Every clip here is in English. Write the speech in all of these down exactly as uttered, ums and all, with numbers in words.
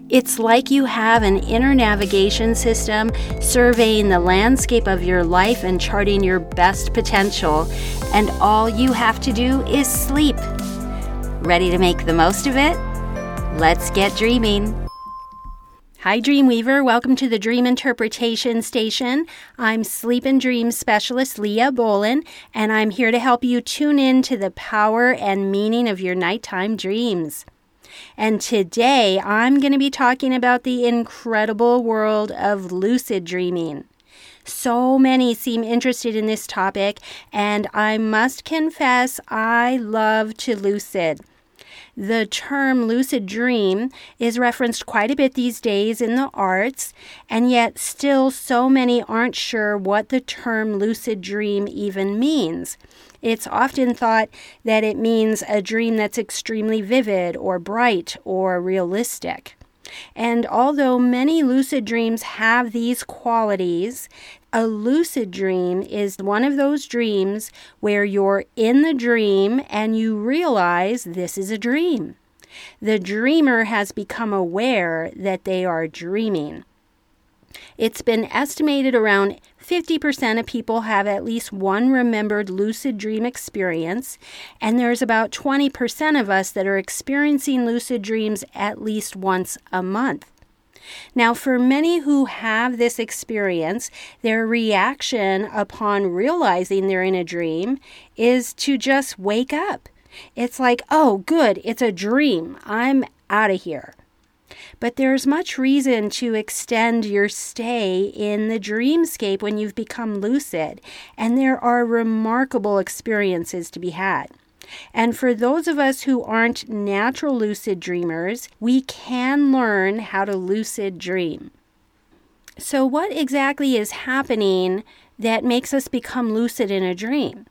It's like you have an inner navigation system surveying the landscape of your life and charting your best potential, and all you have to do is sleep. Ready to make the most of it? Let's get dreaming. Hi, Dreamweaver. Welcome to the Dream Interpretation Station. I'm Sleep and Dream Specialist Leah Bolin, and I'm here to help you tune in to the power and meaning of your nighttime dreams. And today, I'm going to be talking about the incredible world of lucid dreaming. So many seem interested in this topic, and I must confess, I love to lucid. The term lucid dream is referenced quite a bit these days in the arts, and yet still so many aren't sure what the term lucid dream even means. It's often thought that it means a dream that's extremely vivid or bright or realistic. And although many lucid dreams have these qualities, a lucid dream is one of those dreams where you're in the dream and you realize this is a dream. The dreamer has become aware that they are dreaming. It's been estimated around fifty percent of people have at least one remembered lucid dream experience, and there's about twenty percent of us that are experiencing lucid dreams at least once a month. Now, for many who have this experience, their reaction upon realizing they're in a dream is to just wake up. It's like, oh, good, it's a dream. I'm out of here. But there's much reason to extend your stay in the dreamscape when you've become lucid, and there are remarkable experiences to be had. And for those of us who aren't natural lucid dreamers, we can learn how to lucid dream. So what exactly is happening that makes us become lucid in a dream?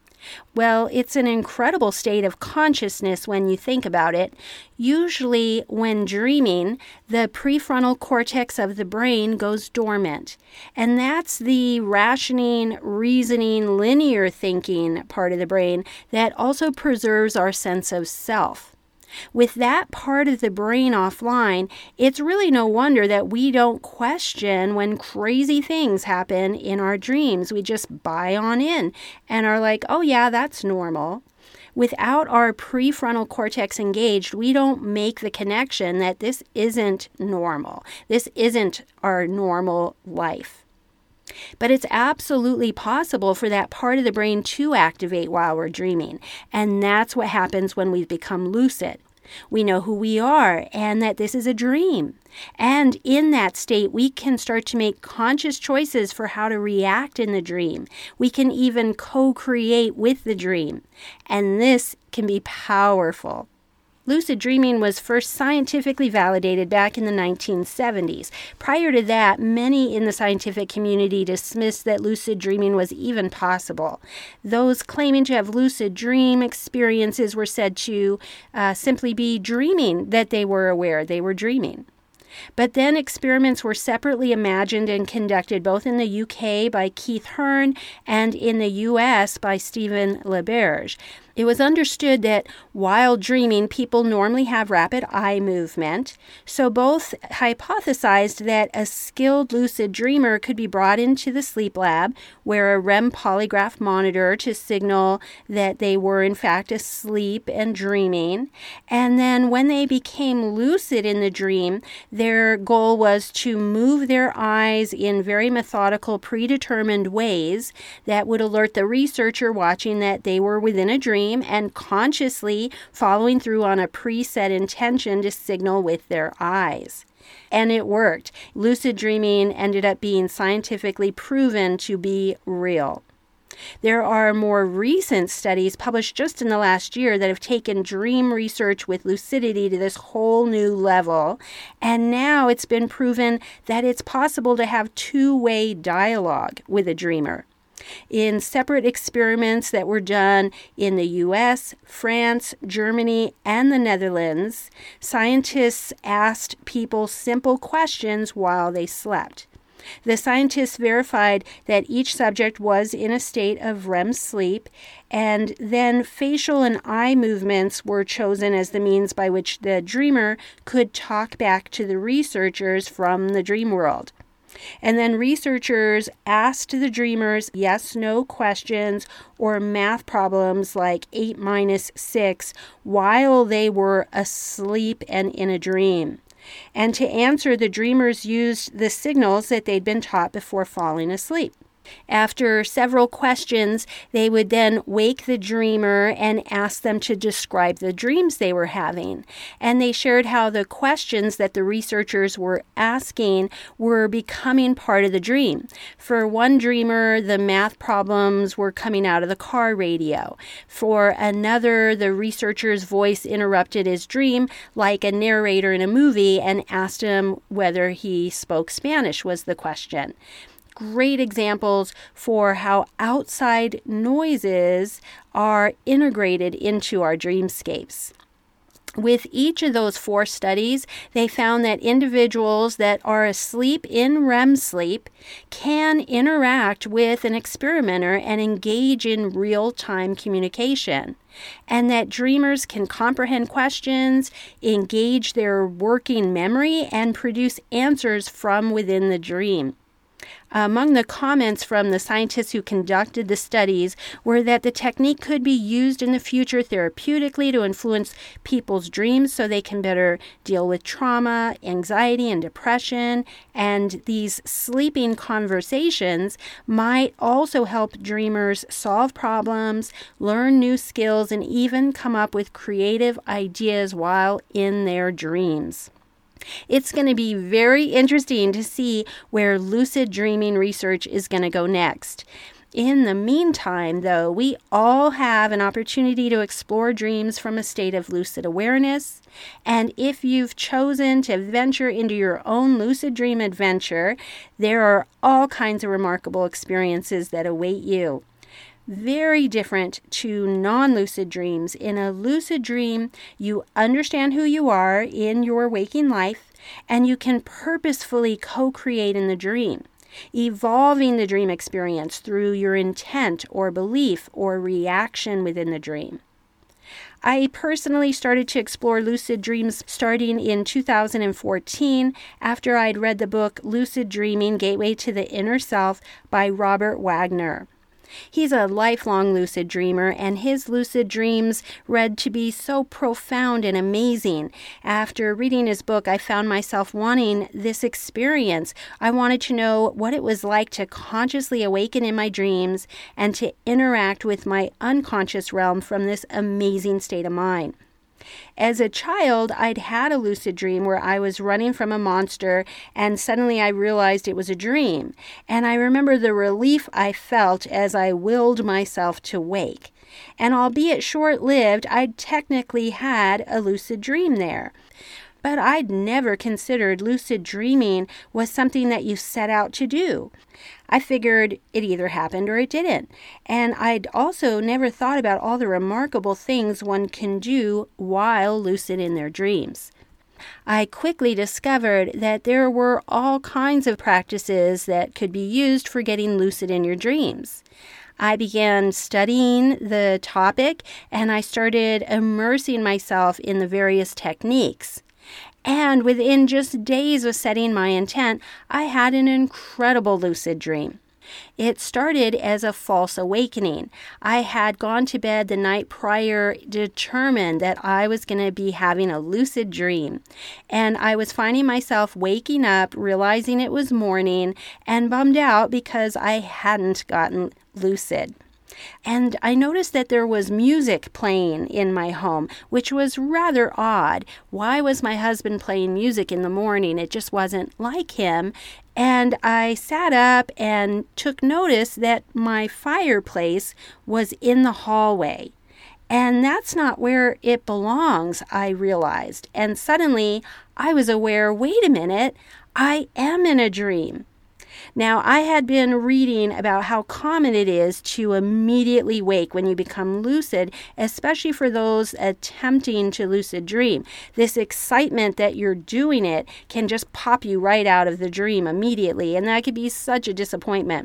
Well, it's an incredible state of consciousness when you think about it. Usually, when dreaming, the prefrontal cortex of the brain goes dormant. And that's the rationing, reasoning, linear thinking part of the brain that also preserves our sense of self. With that part of the brain offline, it's really no wonder that we don't question when crazy things happen in our dreams. We just buy on in and are like, oh yeah, that's normal. Without our prefrontal cortex engaged, we don't make the connection that this isn't normal. This isn't our normal life. But it's absolutely possible for that part of the brain to activate while we're dreaming. And that's what happens when we've become lucid. We know who we are and that this is a dream. And in that state, we can start to make conscious choices for how to react in the dream. We can even co-create with the dream. And this can be powerful. Lucid dreaming was first scientifically validated back in the nineteen seventies. Prior to that, many in the scientific community dismissed that lucid dreaming was even possible. Those claiming to have lucid dream experiences were said to uh, simply be dreaming that they were aware they were dreaming. But then experiments were separately imagined and conducted both in the U K by Keith Hearn and in the U S by Stephen LaBerge. It was understood that while dreaming, people normally have rapid eye movement, so both hypothesized that a skilled lucid dreamer could be brought into the sleep lab, where a R E M polygraph monitor to signal that they were in fact asleep and dreaming, and then when they became lucid in the dream, their goal was to move their eyes in very methodical, predetermined ways that would alert the researcher watching that they were within a dream and consciously following through on a preset intention to signal with their eyes. And it worked. Lucid dreaming ended up being scientifically proven to be real. There are more recent studies published just in the last year that have taken dream research with lucidity to this whole new level, and now it's been proven that it's possible to have two-way dialogue with a dreamer. In separate experiments that were done in the U S, France, Germany, and the Netherlands, scientists asked people simple questions while they slept. The scientists verified that each subject was in a state of R E M sleep, and then facial and eye movements were chosen as the means by which the dreamer could talk back to the researchers from the dream world. And then researchers asked the dreamers yes-no questions or math problems like eight minus six while they were asleep and in a dream. And to answer, the dreamers used the signals that they'd been taught before falling asleep. After several questions, they would then wake the dreamer and ask them to describe the dreams they were having. And they shared how the questions that the researchers were asking were becoming part of the dream. For one dreamer, the math problems were coming out of the car radio. For another, the researcher's voice interrupted his dream like a narrator in a movie and asked him whether he spoke Spanish was the question. Great examples for how outside noises are integrated into our dreamscapes. With each of those four studies, they found that individuals that are asleep in R E M sleep can interact with an experimenter and engage in real-time communication, and that dreamers can comprehend questions, engage their working memory, and produce answers from within the dream. Among the comments from the scientists who conducted the studies were that the technique could be used in the future therapeutically to influence people's dreams so they can better deal with trauma, anxiety, and depression. And these sleeping conversations might also help dreamers solve problems, learn new skills, and even come up with creative ideas while in their dreams. It's going to be very interesting to see where lucid dreaming research is going to go next. In the meantime, though, we all have an opportunity to explore dreams from a state of lucid awareness. And if you've chosen to venture into your own lucid dream adventure, there are all kinds of remarkable experiences that await you. Very different to non-lucid dreams. In a lucid dream, you understand who you are in your waking life, and you can purposefully co-create in the dream, evolving the dream experience through your intent or belief or reaction within the dream. I personally started to explore lucid dreams starting in two thousand fourteen after I'd read the book Lucid Dreaming: Gateway to the Inner Self by Robert Wagner. He's a lifelong lucid dreamer, and his lucid dreams read to be so profound and amazing. After reading his book, I found myself wanting this experience. I wanted to know what it was like to consciously awaken in my dreams and to interact with my unconscious realm from this amazing state of mind. As a child, I'd had a lucid dream where I was running from a monster, and suddenly I realized it was a dream. And I remember the relief I felt as I willed myself to wake. And albeit short-lived, I'd technically had a lucid dream there. But I'd never considered lucid dreaming was something that you set out to do. I figured it either happened or it didn't. And I'd also never thought about all the remarkable things one can do while lucid in their dreams. I quickly discovered that there were all kinds of practices that could be used for getting lucid in your dreams. I began studying the topic, and I started immersing myself in the various techniques. And within just days of setting my intent, I had an incredible lucid dream. It started as a false awakening. I had gone to bed the night prior determined that I was going to be having a lucid dream. And I was finding myself waking up, realizing it was morning, and bummed out because I hadn't gotten lucid. And I noticed that there was music playing in my home, which was rather odd. Why was my husband playing music in the morning? It just wasn't like him. And I sat up and took notice that my fireplace was in the hallway. And that's not where it belongs, I realized. And suddenly I was aware, wait a minute, I am in a dream. Now, I had been reading about how common it is to immediately wake when you become lucid, especially for those attempting to lucid dream. This excitement that you're doing it can just pop you right out of the dream immediately, and that could be such a disappointment.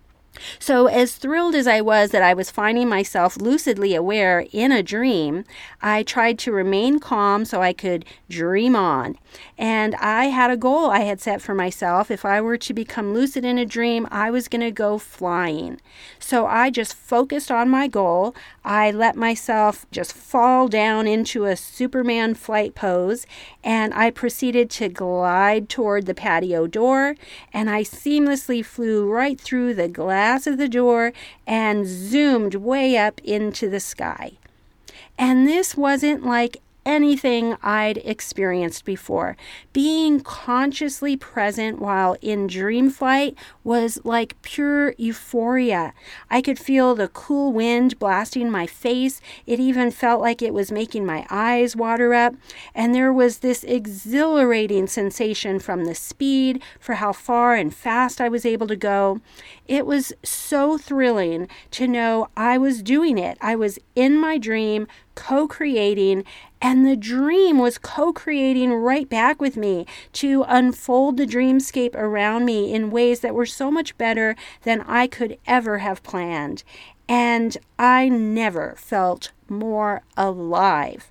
So as thrilled as I was that I was finding myself lucidly aware in a dream, I tried to remain calm so I could dream on. And I had a goal I had set for myself. If I were to become lucid in a dream, I was going to go flying. So I just focused on my goal. I let myself just fall down into a Superman flight pose, and I proceeded to glide toward the patio door, and I seamlessly flew right through the glass of the door and zoomed way up into the sky. And this wasn't like anything I'd experienced before. Being consciously present while in dream flight was like pure euphoria. I could feel the cool wind blasting my face. It even felt like it was making my eyes water up. And there was this exhilarating sensation from the speed, for how far and fast I was able to go. It was so thrilling to know I was doing it. I was in my dream, co-creating, and the dream was co-creating right back with me to unfold the dreamscape around me in ways that were so much better than I could ever have planned. And I never felt more alive.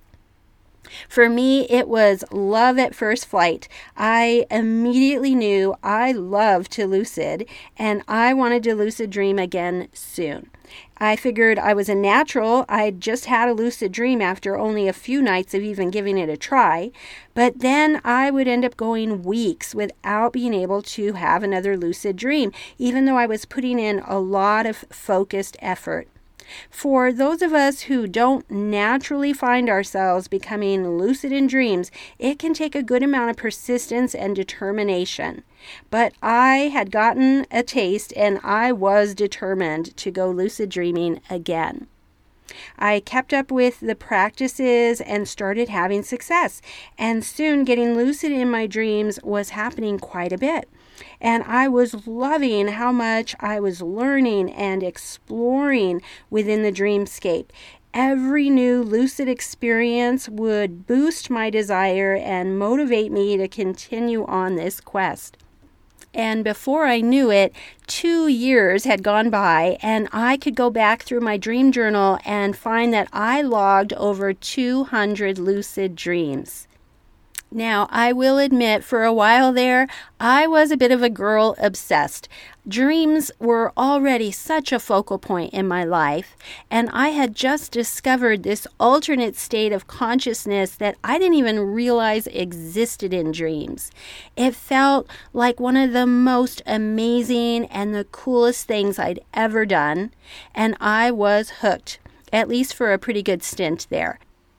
For me, it was love at first flight. I immediately knew I loved to lucid, and I wanted to lucid dream again soon. I figured I was a natural. I'd just had a lucid dream after only a few nights of even giving it a try, but then I would end up going weeks without being able to have another lucid dream, even though I was putting in a lot of focused effort. For those of us who don't naturally find ourselves becoming lucid in dreams, it can take a good amount of persistence and determination. But I had gotten a taste, and I was determined to go lucid dreaming again. I kept up with the practices and started having success, and soon getting lucid in my dreams was happening quite a bit. And I was loving how much I was learning and exploring within the dreamscape. Every new lucid experience would boost my desire and motivate me to continue on this quest. And before I knew it, two years had gone by, and I could go back through my dream journal and find that I logged over two hundred lucid dreams. Now, I will admit, for a while there, I was a bit of a girl obsessed. Dreams were already such a focal point in my life, and I had just discovered this alternate state of consciousness that I didn't even realize existed in dreams. It felt like one of the most amazing and the coolest things I'd ever done, and I was hooked, at least for a pretty good stint there.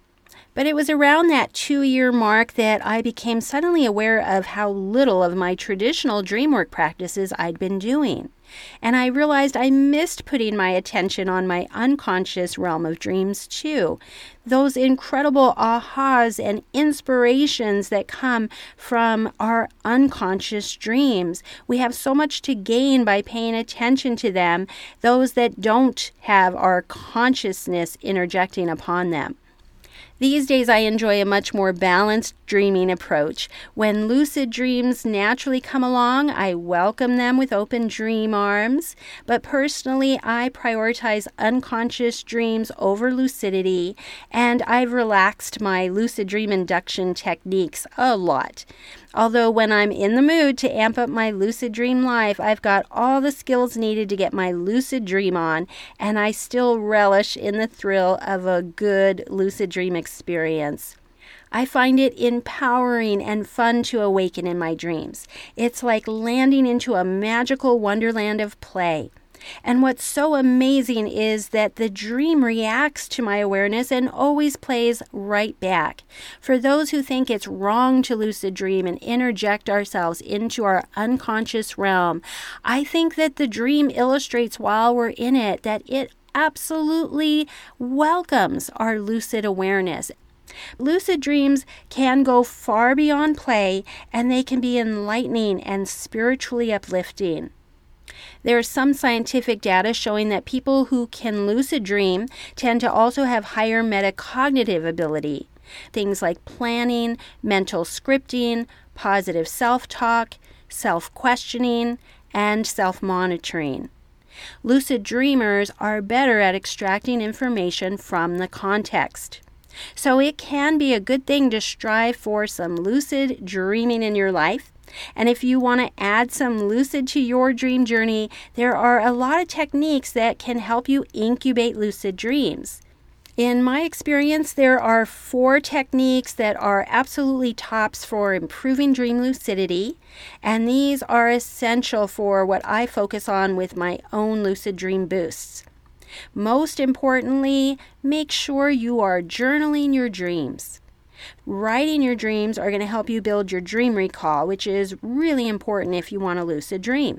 But it was around that two-year mark that I became suddenly aware of how little of my traditional dreamwork practices I'd been doing. And I realized I missed putting my attention on my unconscious realm of dreams too. Those incredible ahas and inspirations that come from our unconscious dreams. We have so much to gain by paying attention to them, those that don't have our consciousness interjecting upon them. These days, I enjoy a much more balanced dreaming approach. When lucid dreams naturally come along, I welcome them with open dream arms. But personally, I prioritize unconscious dreams over lucidity, and I've relaxed my lucid dream induction techniques a lot. Although when I'm in the mood to amp up my lucid dream life, I've got all the skills needed to get my lucid dream on, and I still relish in the thrill of a good lucid dream experience. I find it empowering and fun to awaken in my dreams. It's like landing into a magical wonderland of play. And what's so amazing is that the dream reacts to my awareness and always plays right back. For those who think it's wrong to lucid dream and interject ourselves into our unconscious realm, I think that the dream illustrates while we're in it that it absolutely welcomes our lucid awareness. Lucid dreams can go far beyond play, and they can be enlightening and spiritually uplifting. There's some scientific data showing that people who can lucid dream tend to also have higher metacognitive ability. Things like planning, mental scripting, positive self-talk, self-questioning, and self-monitoring. Lucid dreamers are better at extracting information from the context. So it can be a good thing to strive for some lucid dreaming in your life. And if you want to add some lucid to your dream journey, there are a lot of techniques that can help you incubate lucid dreams. In my experience, there are four techniques that are absolutely tops for improving dream lucidity, and these are essential for what I focus on with my own lucid dream boosts. Most importantly, make sure you are journaling your dreams. Writing your dreams are going to help you build your dream recall, which is really important if you want a lucid dream.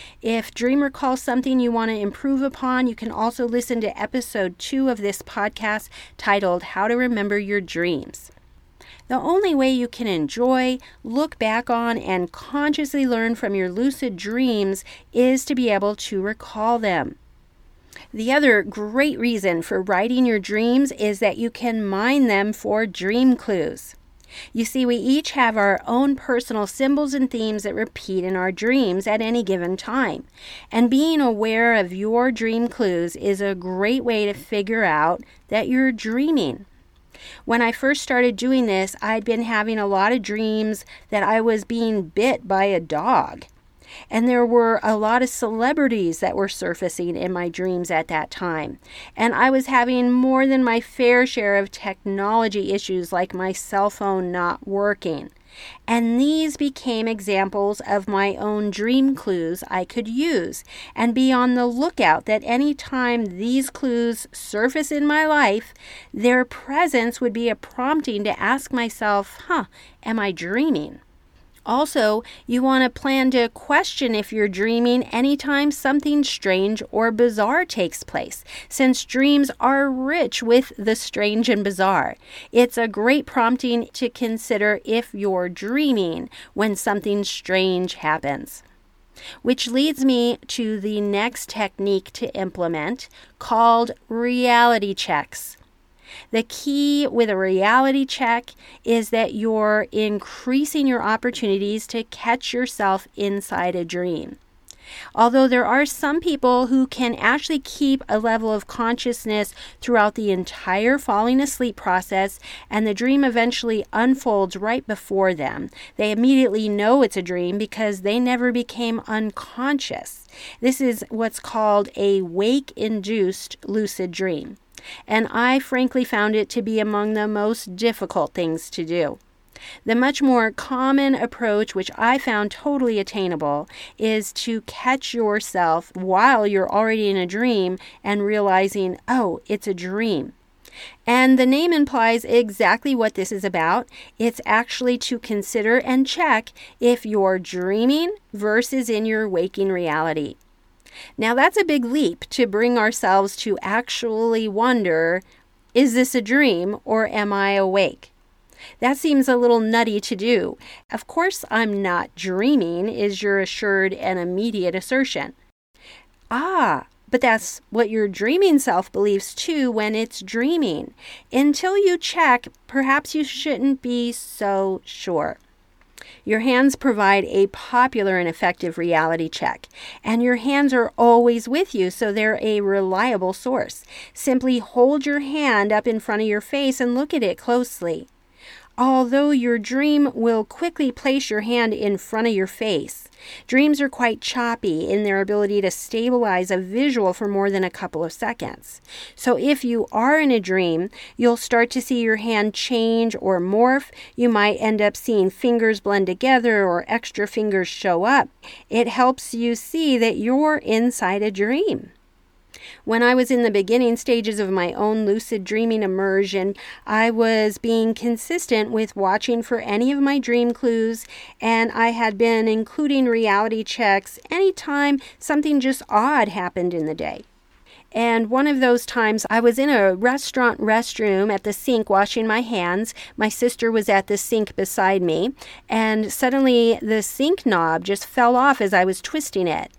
If dream recall is something you want to improve upon, you can also listen to episode two of this podcast titled How to Remember Your Dreams. The only way you can enjoy, look back on, and consciously learn from your lucid dreams is to be able to recall them. The other great reason for writing your dreams is that you can mine them for dream clues. You see, we each have our own personal symbols and themes that repeat in our dreams at any given time. And being aware of your dream clues is a great way to figure out that you're dreaming. When I first started doing this, I'd been having a lot of dreams that I was being bit by a dog. And there were a lot of celebrities that were surfacing in my dreams at that time. And I was having more than my fair share of technology issues, like my cell phone not working. And these became examples of my own dream clues I could use, and be on the lookout that any time these clues surface in my life, their presence would be a prompting to ask myself, huh, am I dreaming? Also, you want to plan to question if you're dreaming anytime something strange or bizarre takes place, since dreams are rich with the strange and bizarre. It's a great prompting to consider if you're dreaming when something strange happens. Which leads me to the next technique to implement, called reality checks. The key with a reality check is that you're increasing your opportunities to catch yourself inside a dream. Although there are some people who can actually keep a level of consciousness throughout the entire falling asleep process, and the dream eventually unfolds right before them. They immediately know it's a dream because they never became unconscious. This is what's called a wake-induced lucid dream. And I frankly found it to be among the most difficult things to do. The much more common approach, which I found totally attainable, is to catch yourself while you're already in a dream and realizing, oh, it's a dream. And the name implies exactly what this is about. It's actually to consider and check if you're dreaming versus in your waking reality. Now, that's a big leap to bring ourselves to actually wonder, is this a dream or am I awake? That seems a little nutty to do. Of course, I'm not dreaming is your assured and immediate assertion. Ah, but that's what your dreaming self believes too when it's dreaming. Until you check, perhaps you shouldn't be so sure. Your hands provide a popular and effective reality check, and your hands are always with you, so they're a reliable source. Simply hold your hand up in front of your face and look at it closely. Although your dream will quickly place your hand in front of your face, dreams are quite choppy in their ability to stabilize a visual for more than a couple of seconds. So if you are in a dream, you'll start to see your hand change or morph. You might end up seeing fingers blend together or extra fingers show up. It helps you see that you're inside a dream. When I was in the beginning stages of my own lucid dreaming immersion, I was being consistent with watching for any of my dream clues, and I had been including reality checks anytime something just odd happened in the day. And one of those times, I was in a restaurant restroom at the sink washing my hands. My sister was at the sink beside me, and suddenly the sink knob just fell off as I was twisting it.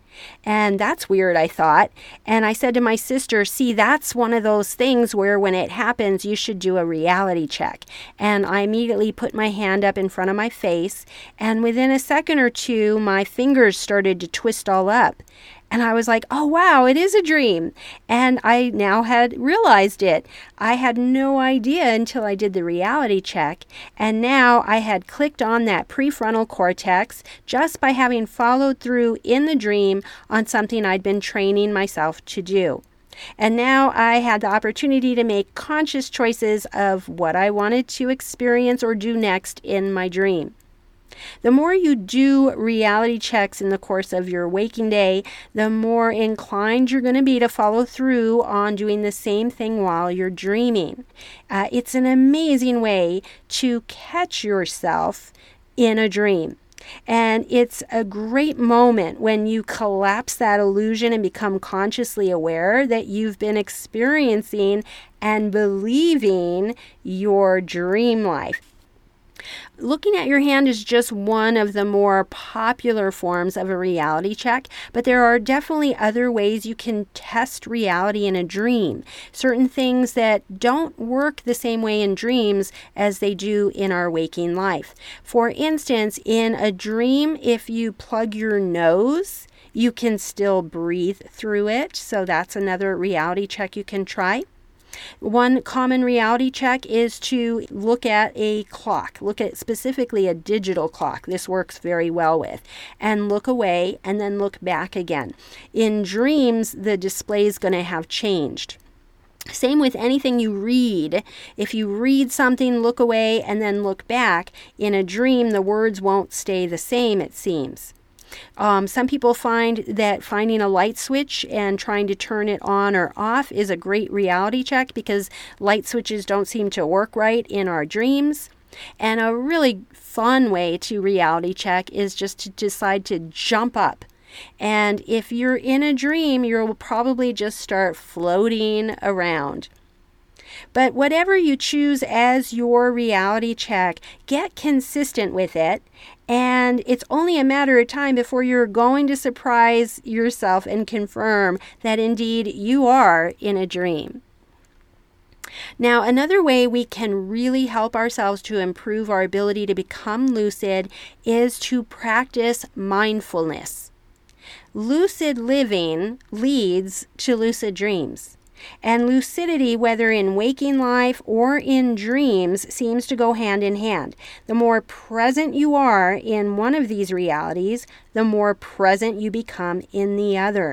And that's weird, I thought. And I said to my sister, see, that's one of those things where when it happens, you should do a reality check. And I immediately put my hand up in front of my face. And within a second or two, my fingers started to twist all up. And I was like, oh, wow, it is a dream. And I now had realized it. I had no idea until I did the reality check. And now I had clicked on that prefrontal cortex just by having followed through in the dream on something I'd been training myself to do. And now I had the opportunity to make conscious choices of what I wanted to experience or do next in my dream. The more you do reality checks in the course of your waking day, the more inclined you're going to be to follow through on doing the same thing while you're dreaming. Uh, it's an amazing way to catch yourself in a dream. And it's a great moment when you collapse that illusion and become consciously aware that you've been experiencing and believing your dream life. Looking at your hand is just one of the more popular forms of a reality check, but there are definitely other ways you can test reality in a dream. Certain things that don't work the same way in dreams as they do in our waking life. For instance, in a dream, if you plug your nose, you can still breathe through it. So that's another reality check you can try. One common reality check is to look at a clock, look at specifically a digital clock. This works very well with, and look away and then look back again. In dreams, the display is going to have changed. Same with anything you read. If you read something, look away and then look back. In a dream, the words won't stay the same, it seems. Um, some people find that finding a light switch and trying to turn it on or off is a great reality check because light switches don't seem to work right in our dreams. And a really fun way to reality check is just to decide to jump up. And if you're in a dream, you'll probably just start floating around. But whatever you choose as your reality check, get consistent with it. And it's only a matter of time before you're going to surprise yourself and confirm that indeed you are in a dream. Now, another way we can really help ourselves to improve our ability to become lucid is to practice mindfulness. Lucid living leads to lucid dreams. And lucidity, whether in waking life or in dreams, seems to go hand in hand. The more present you are in one of these realities, the more present you become in the other.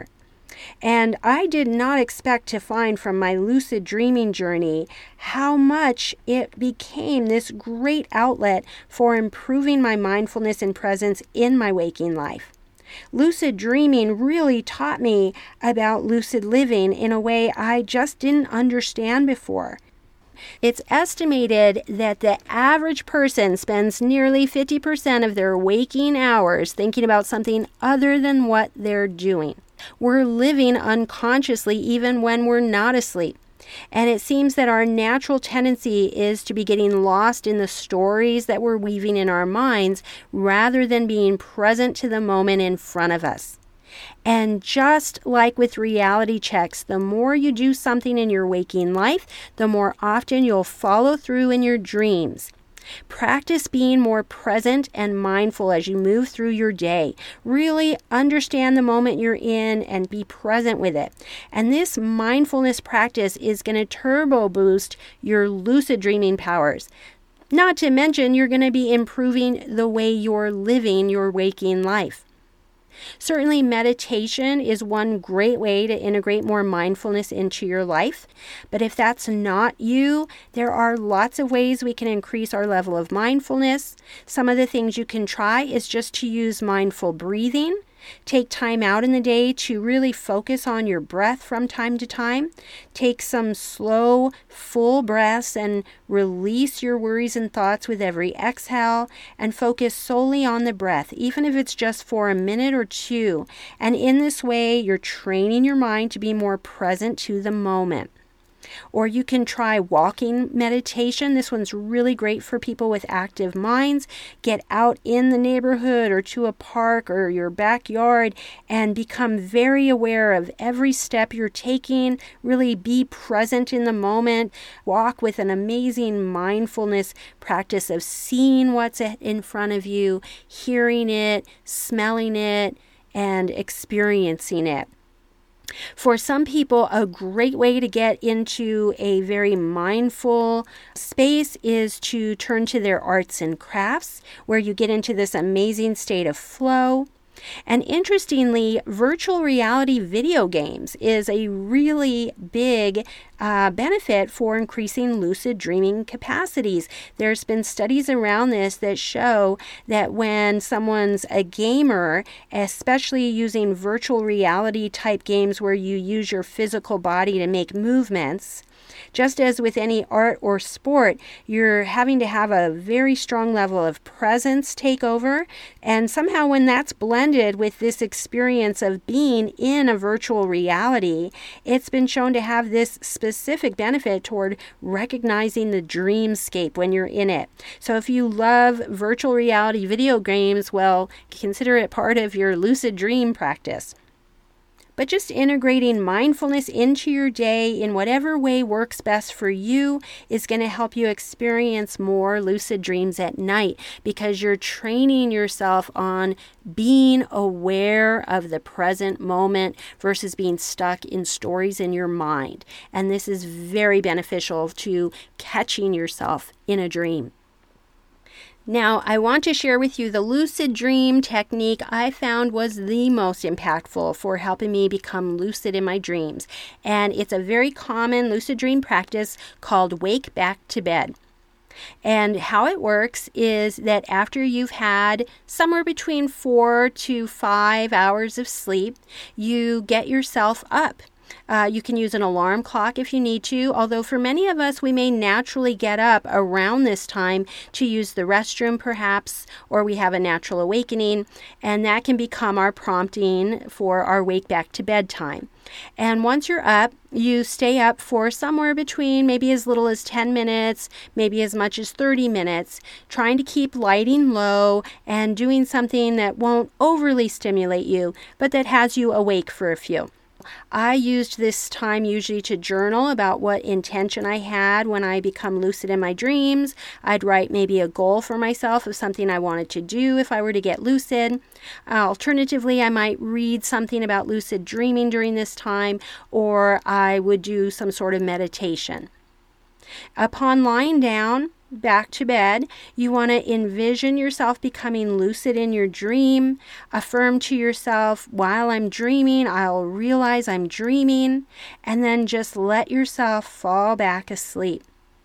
And I did not expect to find from my lucid dreaming journey how much it became this great outlet for improving my mindfulness and presence in my waking life. Lucid dreaming really taught me about lucid living in a way I just didn't understand before. It's estimated that the average person spends nearly fifty percent of their waking hours thinking about something other than what they're doing. We're living unconsciously even when we're not asleep. And it seems that our natural tendency is to be getting lost in the stories that we're weaving in our minds rather than being present to the moment in front of us. And just like with reality checks, the more you do something in your waking life, the more often you'll follow through in your dreams. Practice being more present and mindful as you move through your day. Really understand the moment you're in and be present with it. And this mindfulness practice is going to turbo boost your lucid dreaming powers. Not to mention, you're going to be improving the way you're living your waking life. Certainly, meditation is one great way to integrate more mindfulness into your life. But if that's not you, there are lots of ways we can increase our level of mindfulness. Some of the things you can try is just to use mindful breathing. Take time out in the day to really focus on your breath from time to time. Take some slow, full breaths and release your worries and thoughts with every exhale and focus solely on the breath, even if it's just for a minute or two. And in this way, you're training your mind to be more present to the moment. Or you can try walking meditation. This one's really great for people with active minds. Get out in the neighborhood or to a park or your backyard and become very aware of every step you're taking. Really be present in the moment. Walk with an amazing mindfulness practice of seeing what's in front of you, hearing it, smelling it, and experiencing it. For some people, a great way to get into a very mindful space is to turn to their arts and crafts, where you get into this amazing state of flow. And interestingly, virtual reality video games is a really big uh, benefit for increasing lucid dreaming capacities. There's been studies around this that show that when someone's a gamer, especially using virtual reality type games where you use your physical body to make movements, just as with any art or sport, you're having to have a very strong level of presence take over. And somehow when that's blended with this experience of being in a virtual reality, it's been shown to have this specific benefit toward recognizing the dreamscape when you're in it. So if you love virtual reality video games, well, consider it part of your lucid dream practice. But just integrating mindfulness into your day in whatever way works best for you is going to help you experience more lucid dreams at night, because you're training yourself on being aware of the present moment versus being stuck in stories in your mind. And this is very beneficial to catching yourself in a dream. Now, I want to share with you the lucid dream technique I found was the most impactful for helping me become lucid in my dreams. And it's a very common lucid dream practice called Wake Back to Bed. And how it works is that after you've had somewhere between four to five hours of sleep, you get yourself up. Uh, you can use an alarm clock if you need to, although for many of us, we may naturally get up around this time to use the restroom perhaps, or we have a natural awakening, and that can become our prompting for our wake back to bed time. And once you're up, you stay up for somewhere between maybe as little as ten minutes, maybe as much as thirty minutes, trying to keep lighting low and doing something that won't overly stimulate you, but that has you awake for a few. I used this time usually to journal about what intention I had when I become lucid in my dreams. I'd write maybe a goal for myself of something I wanted to do if I were to get lucid. Uh, alternatively, I might read something about lucid dreaming during this time, or I would do some sort of meditation. Upon lying down, back to bed, you want to envision yourself becoming lucid in your dream. Affirm to yourself, while I'm dreaming, I'll realize I'm dreaming, and then just let yourself fall back asleep.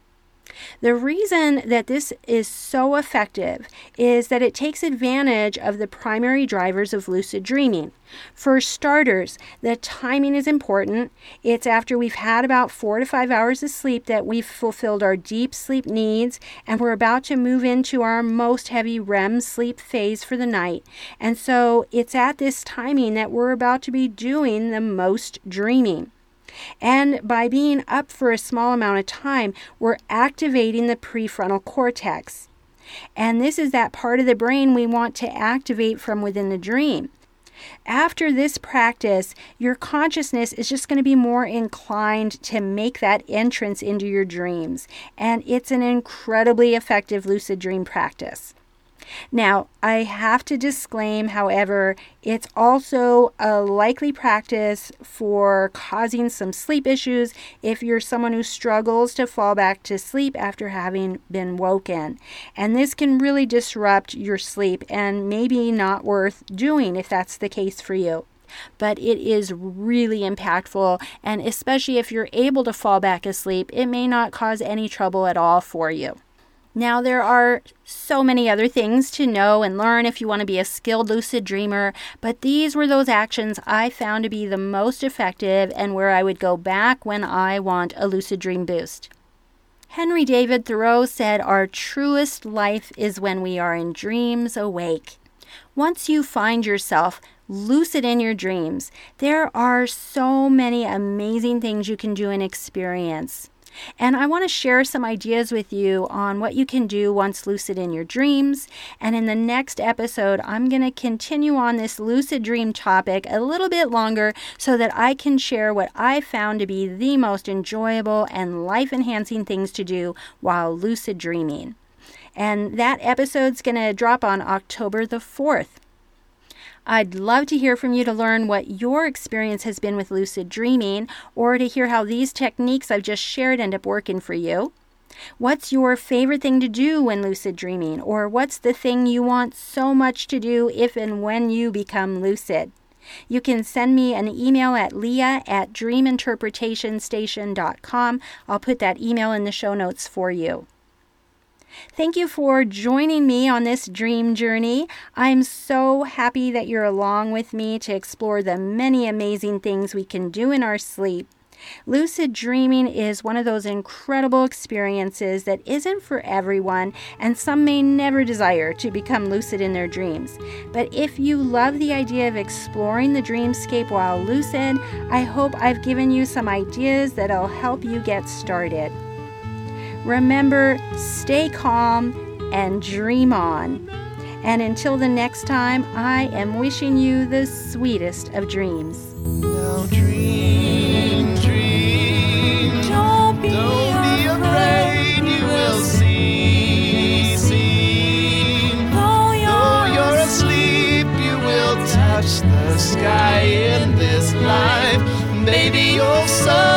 The reason that this is so effective is that it takes advantage of the primary drivers of lucid dreaming. For starters, the timing is important. It's after we've had about four to five hours of sleep that we've fulfilled our deep sleep needs, and we're about to move into our most heavy R E M sleep phase for the night. And so it's at this timing that we're about to be doing the most dreaming. And by being up for a small amount of time, we're activating the prefrontal cortex. And this is that part of the brain we want to activate from within the dream. After this practice, your consciousness is just going to be more inclined to make that entrance into your dreams. And it's an incredibly effective lucid dream practice. Now, I have to disclaim, however, it's also a likely practice for causing some sleep issues if you're someone who struggles to fall back to sleep after having been woken. And this can really disrupt your sleep and maybe not worth doing if that's the case for you. But it is really impactful, and especially if you're able to fall back asleep, it may not cause any trouble at all for you. Now, there are so many other things to know and learn if you want to be a skilled lucid dreamer, but these were those actions I found to be the most effective and where I would go back when I want a lucid dream boost. Henry David Thoreau said, "Our truest life is when we are in dreams awake." Once you find yourself lucid in your dreams. There are so many amazing things you can do and experience. And I want to share some ideas with you on what you can do once lucid in your dreams. And in the next episode, I'm going to continue on this lucid dream topic a little bit longer so that I can share what I found to be the most enjoyable and life-enhancing things to do while lucid dreaming. And that episode's going to drop on October the fourth. I'd love to hear from you to learn what your experience has been with lucid dreaming, or to hear how these techniques I've just shared end up working for you. What's your favorite thing to do when lucid dreaming? Or what's the thing you want so much to do if and when you become lucid? You can send me an email at leah at dream interpretation station dot com. I'll put that email in the show notes for you. Thank you for joining me on this dream journey. I'm so happy that you're along with me to explore the many amazing things we can do in our sleep. Lucid dreaming is one of those incredible experiences that isn't for everyone, and some may never desire to become lucid in their dreams. But if you love the idea of exploring the dreamscape while lucid, I hope I've given you some ideas that'll help you get started. Remember, stay calm and dream on. And until the next time, I am wishing you the sweetest of dreams. Now dream, dream. Don't be, Don't be afraid. afraid, you will see, see. Though you're, Though you're asleep, you will touch the sky in this life. Baby, you'll soar.